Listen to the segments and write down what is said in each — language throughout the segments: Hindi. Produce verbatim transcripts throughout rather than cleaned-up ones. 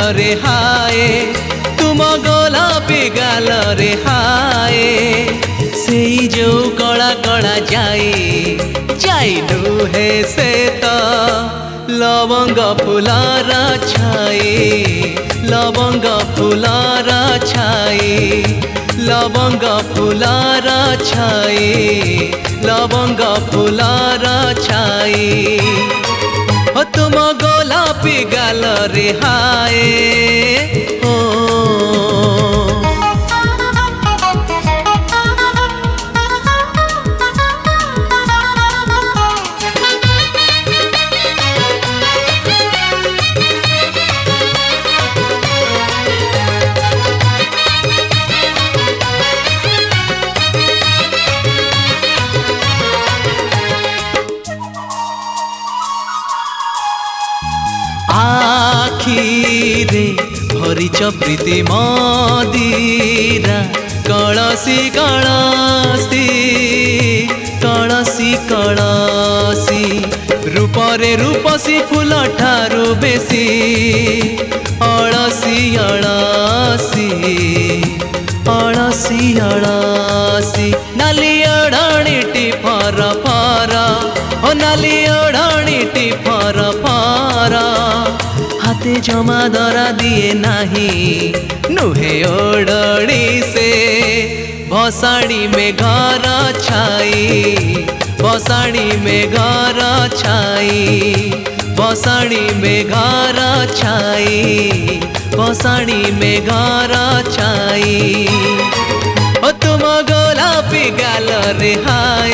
रे हाय तुम गोलापी गाल रे हाय से जो कला कला जाए जाइनु हे से तो लवंग फुलार छाए लवंग फुलार छाए लवंग फुलार छाए लवंग फुलार छाए ओ तुम गोलापी गाल रे हाय ओ आखिरे भरिच प्रीति मदिरा कलसी कलसी कलसी कलसी रूपरे रूपसी फूल ठारू बेसी अलसी अलसी अलसी अलसी नाली ओढ़णीटी फर फर ओ नाली ओढ़णीटी फर फर हाथे जमा धरा दिए नाही नुहे ओढ़णी से भसाड़ी में घर छाई भसाड़ी में घर छाई भसाड़ी में घर छाई भसाड़ी में घर छाई ओ तुम गोलापी गाल रे हाय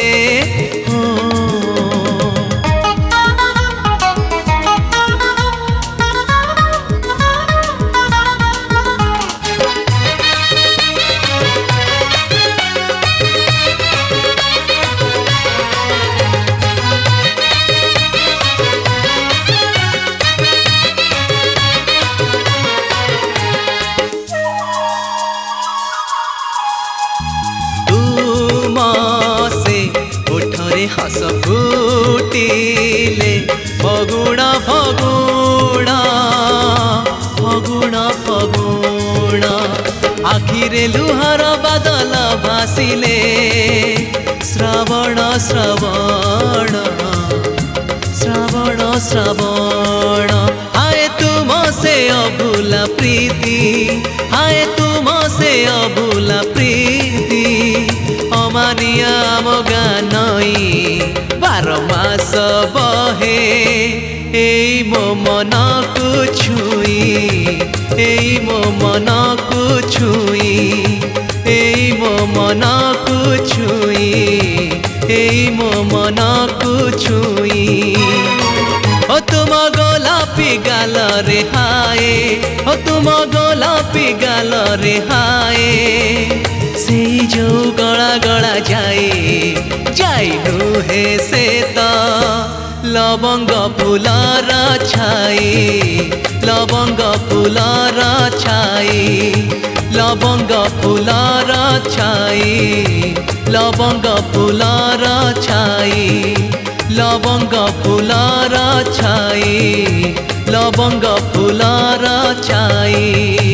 हस फुटिले फगुण फगुण फगुण फगुण आखिरे लुहर बादल भासिले श्रावण श्रावण श्रावण श्रावण आए तुम से अभूला प्रीति आए तुम से अभूला प्रीति अमानिया मो गानई बार मास बहे एई मो मन को छुई एई मो मन को छुई एई मो मन को छुई एई मो मन को छुई ओ तुम गोलापी गाल रे हाय ओ तुम गोलापी गाल रे हाय से जो गला गला जाए जाइनु हे से तो लवंग फुलार छाए लवंग फुलार छाए लवंग फुलार छाए लवंग फुलार छाए लवंग फुलार छाए लवंग फुलार छाए।